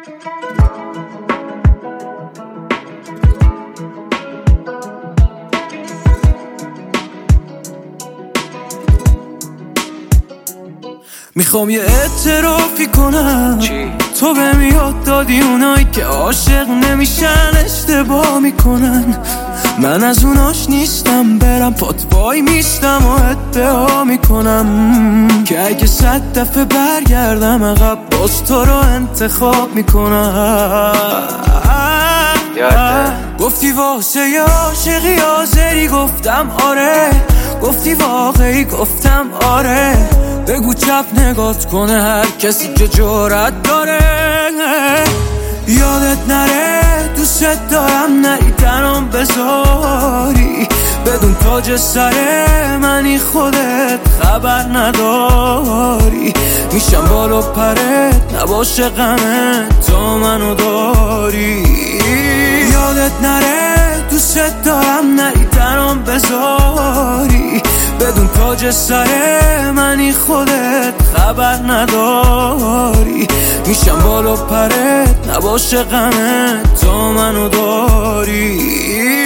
میخوام یه اعترافی کنم تو بهم یاد دادی اونایی که عاشق نمیشن اشتباه میکنن. من از اوناش نیستم برم پات وای میستم و ادعا میکنم که اگه 100 دفعه برگردم عقب باز تو رو انتخاب میکنم. گفتی واسه یه عاشقی حاضری گفتم آره، گفتی واقعی گفتم آره. بگو چپ نگات کنه هر کسی که جرأت داره. یادت نره دوست دارم نری تنام بذاری، بدون تاج سر منی خودت خبر نداری. میشم بالا پرت نباشه غمت تا منو داری. یادت نره دوست دارم نری تنام بذاری، بدون تاج سر منی خودت خبر نداری. میشم بالا پرت نباشه غمت تا منو داری.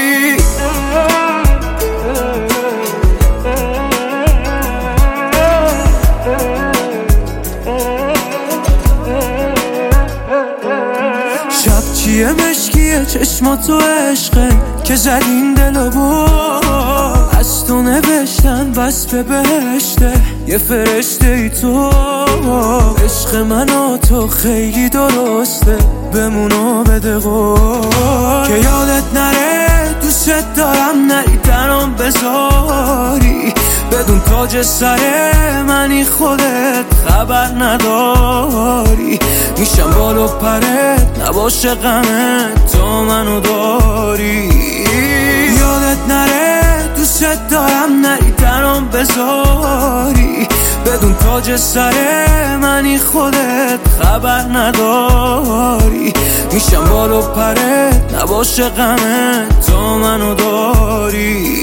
شب چیه مشکیه چشماتو عشقه که زدین دلو با از تو نوشتن بس به بهشته یه فرشته ای تو. عشق من و تو خیلی درسته بمونو بده قول که یادت نره دوست دارم نری تنام بذاری، بدون تاج سر منی خودت خبر نداری. میشم بالا پرت نباشه غمت تا منو داری. یادت نره دوست دارم نری تنام بذاری، بدون تاج سر منی خودت خبر نداری. میشم بالا پرت نباشه غمت تا منو داری.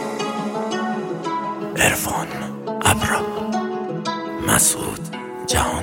عرفان ابرا مسعود جهان